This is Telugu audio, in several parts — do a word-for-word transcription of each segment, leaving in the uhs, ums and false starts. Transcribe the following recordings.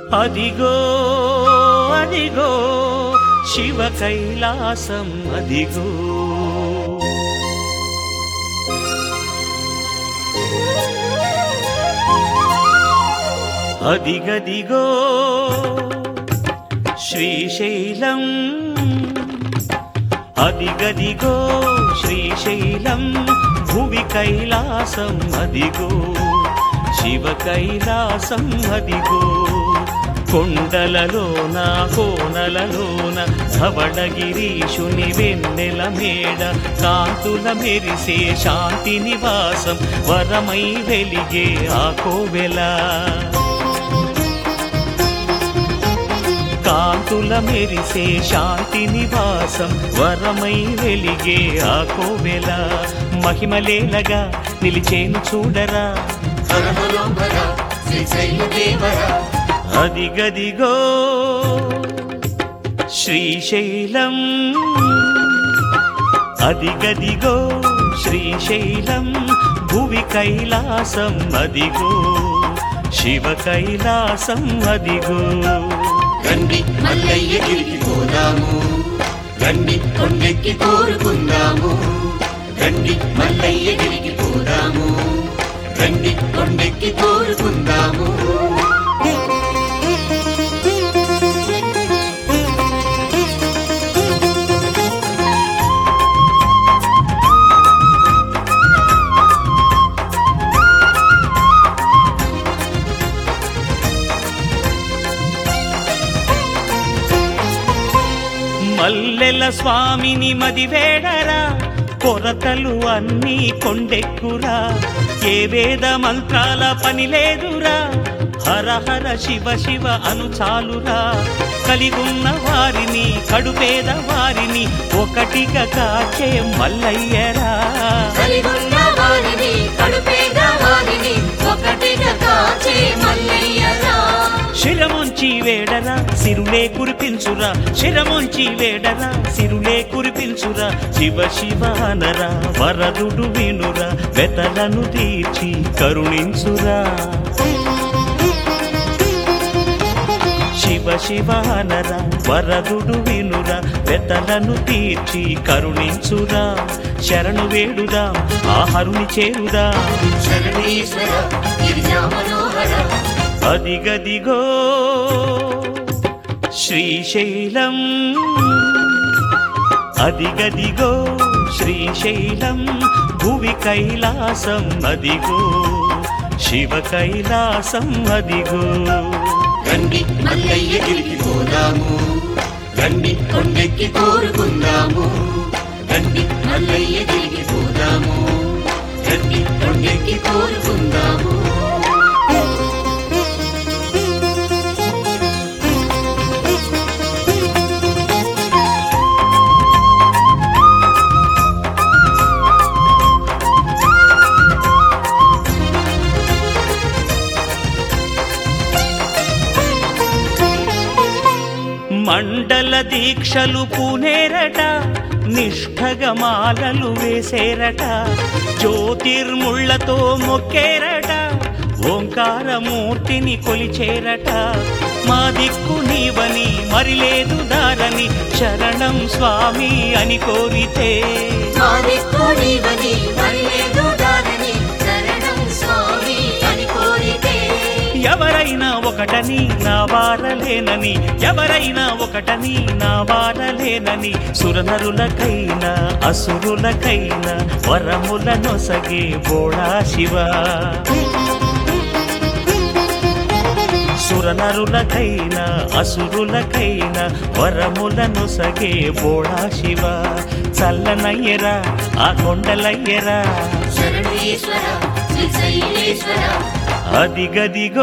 అదిగో అదిగో శివ కైలాసం అదిగో. అదిగదిగో శ్రీశైలం, అదిగదిగో శ్రీశైలం, భువి కైలాసం అదిగో, శివ కైలాసం అదిగో. కొండలలోన కోనలలోన ధవళగిరీశుని వెన్నెల మేడ, కాంతుల మెరిసే శాంతి నివాసం, వరమై వెలిగే ఆ కోవెల. కాంతుల మెరిసే శాంతి నివాసం, వరమై వెలిగే ఆ కోవెల. మహిమలేలగా నిలిచేను చూడరా, అదిగదిగో శ్రీశైలం, అదిగదిగో శ్రీశైలం, భువి కైలాసం అదిగో, శివ కైలాసం అదిగో. రండి మల్లయ్య గిరికి పోదాము, రండి కొండెక్కి కోరుకుందాము, రండి మల్లయ్య గిరికి పోదాము, రండి కొండెక్కి కోరుకుందాము. మల్లెల స్వామిని మదివేడరా, కొరతలు అన్నీ కొండెక్కురా, ఏ వేద మంత్రాల పని లేదురా, హర హర శివ శివ అను చాలురా. కలిగున్న వారిని కడుపేద వారిని ఒకటిగా కాచే మల్లయ్యరా, కలిగున్న వారిని కడుపేద వారిని ఒకటిగా కాచే మల్లయ్యరా. శిరముంచి వేడరా సిరులే కురిపించురా, శిరముంచి వేడరా సిరులే కురిపించురా, శివ శివ అనరా వరదుడు వినురా, వెతలను తీర్చి కరుణించురా. శివ శివ అనరా వరదుడు వినురా, వెతలను తీర్చి కరుణించురా. శరణు వేడుదా ఆహరుని చేరుదా, శరణీశ్వర గిరిజా మనోహర, అదిగదిగో శ్రీశైలం, అదిగదిగో శ్రీశైలం, భువి కైలాసం అదిగో, శివ కైలాసం అదిగో. రండి మల్లయ్య గిరికి పోదాము, రండి కొండెక్కి కోరుకుందాము, రండి మల్లయ్య గిరికి పోదాము, రండి కొండెక్కి కోరుకుందాము. మండల దీక్షలు పూనేరట, నిష్ఠగమాలలు వేసేరట, జ్యోతిర్ముళ్లతో మొక్కేరట, ఓంకారమూర్తిని కొలిచేరట. మా దిక్కు నీవని మరిలేదు దారని, శరణం స్వామి అని కోరితే, మా దిక్కు నీవని మరిలేదు దారని, శరణం స్వామి అని కోరితే. ఎవరైనా ఒకటని నా వారలేనని, ఎవరైనా ఒకటని నా వారలేనని, సురనరులకైనా అసురులకైనా వరముల నొసగే బోళా శివ. సురనరులకైనా అసురులకైనా వరముల నొసగే బోళా శివ. చల్లనయ్యరా ఆ కొండలయ్యరా, శరణీశ్వర శ్రీశైలేశ్వర, అదిగదిగో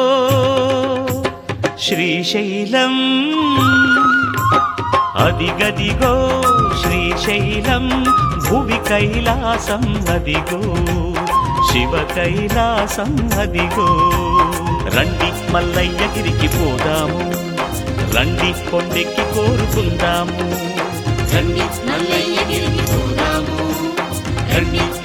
శ్రీశైలం, అదిగదిగో శ్రీశైలం, భువి కైలాసం అదిగో, శివ కైలాసం అదిగో. రండి మల్లయ్య గిరికి పోదాము, రండి కొండెక్కి కోరుకుందాము, రండి మల్లయ్య గిరికి పోదాము, రండి